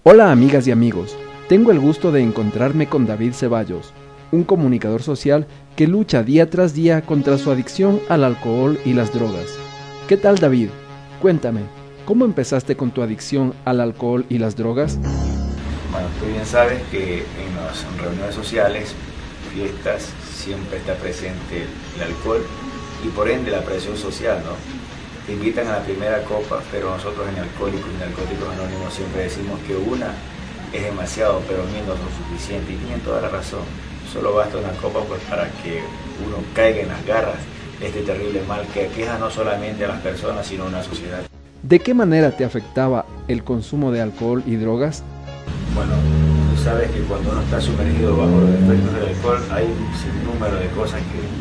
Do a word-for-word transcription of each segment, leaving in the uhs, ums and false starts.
Hola amigas y amigos, tengo el gusto de encontrarme con David Ceballos, un comunicador social que lucha día tras día contra su adicción al alcohol y las drogas. ¿Qué tal, David? Cuéntame, ¿cómo empezaste con tu adicción al alcohol y las drogas? Bueno, tú bien sabes que en las reuniones sociales, fiestas, siempre está presente el alcohol y por ende la presión social, ¿no? Te invitan a la primera copa, pero nosotros en Alcohólicos y Narcóticos Anónimos siempre decimos que una es demasiado, pero mil no son suficientes, y tienen toda la razón. Solo basta una copa pues para que uno caiga en las garras de este terrible mal que aqueja no solamente a las personas, sino a una sociedad. ¿De qué manera te afectaba el consumo de alcohol y drogas? Bueno, tú sabes que cuando uno está sumergido bajo los efectos del alcohol hay un sinnúmero de cosas que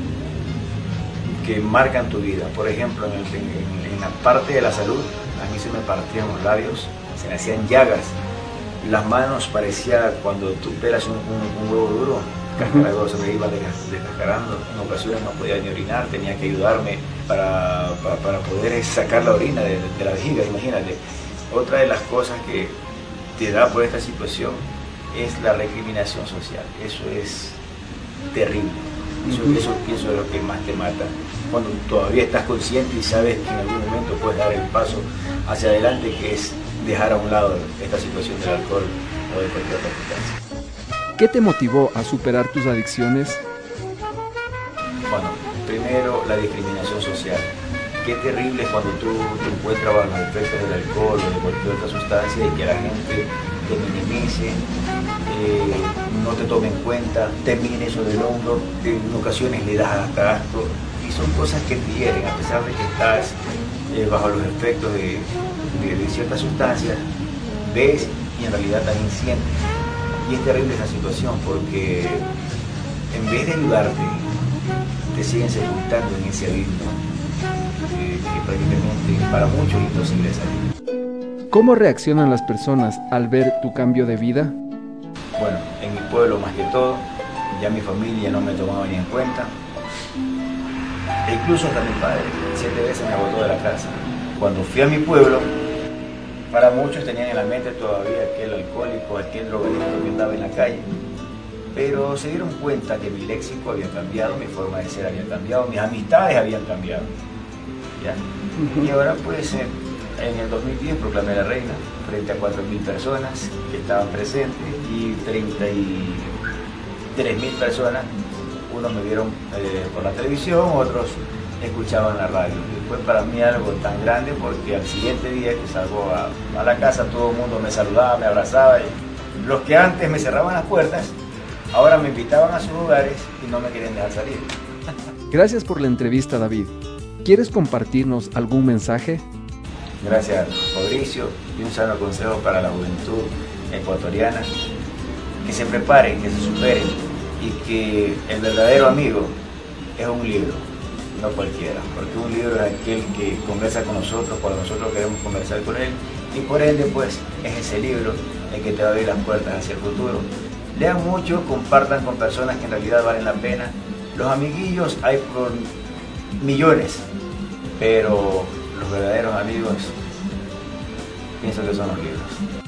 que marcan tu vida. Por ejemplo, en, el, en, en la parte de la salud, a mí se me partían los labios, se me hacían llagas, las manos parecía cuando tú pelas un, un, un huevo duro, cascarado se me iba descascarando, en ocasiones no podía ni orinar, tenía que ayudarme para, para, para poder sacar la orina de, de la vejiga, imagínate. Otra de las cosas que te da por esta situación es la recriminación social, eso es terrible. Eso, eso pienso es lo que más te mata, cuando todavía estás consciente y sabes que en algún momento puedes dar el paso hacia adelante, que es dejar a un lado esta situación del alcohol o de cualquier otra sustancia. ¿Qué te motivó a superar tus adicciones? Bueno, primero la discriminación social. Qué terrible es cuando tú te encuentras bajo los efectos del alcohol o de cualquier otra sustancia y que la gente te minimice, eh, no te tome en cuenta, te mire sobre el hombro, en ocasiones le das hasta asco, y son cosas que te hieren a pesar de que estás eh, bajo los efectos de, de, de ciertas sustancias, ves y en realidad también sientes. Y es terrible esa situación porque en vez de ayudarte, te siguen sepultando en ese abismo eh, que prácticamente para muchos es imposible salir. ¿Cómo reaccionan las personas al ver tu cambio de vida? Bueno, en mi pueblo más que todo, ya mi familia no me tomaba ni en cuenta. E incluso hasta mi padre, siete veces me botó de la casa. Cuando fui a mi pueblo, para muchos tenían en la mente todavía aquel alcohólico, aquel drogadicto que andaba en la calle. Pero se dieron cuenta que mi léxico había cambiado, mi forma de ser había cambiado, mis amistades habían cambiado. ¿Ya? Uh-huh. Y ahora pues... Eh, En el dos mil diez proclamé la reina frente a cuatro mil personas que estaban presentes y treinta y tres mil personas, unos me vieron eh, por la televisión, otros escuchaban la radio. Y fue para mí algo tan grande porque al siguiente día que salgo a, a la casa todo el mundo me saludaba, me abrazaba. Y los que antes me cerraban las puertas, ahora me invitaban a sus lugares y no me querían dejar salir. Gracias por la entrevista, David. ¿Quieres compartirnos algún mensaje? Gracias, Fabricio, y un sano consejo para la juventud ecuatoriana: que se preparen, que se superen y que el verdadero amigo es un libro, no cualquiera, porque un libro es aquel que conversa con nosotros cuando nosotros queremos conversar con él y por ende pues es ese libro el que te va a abrir las puertas hacia el futuro. Lean mucho, compartan con personas que en realidad valen la pena. Los amiguillos hay por millones, pero los verdaderos amigos, pienso que son los libros.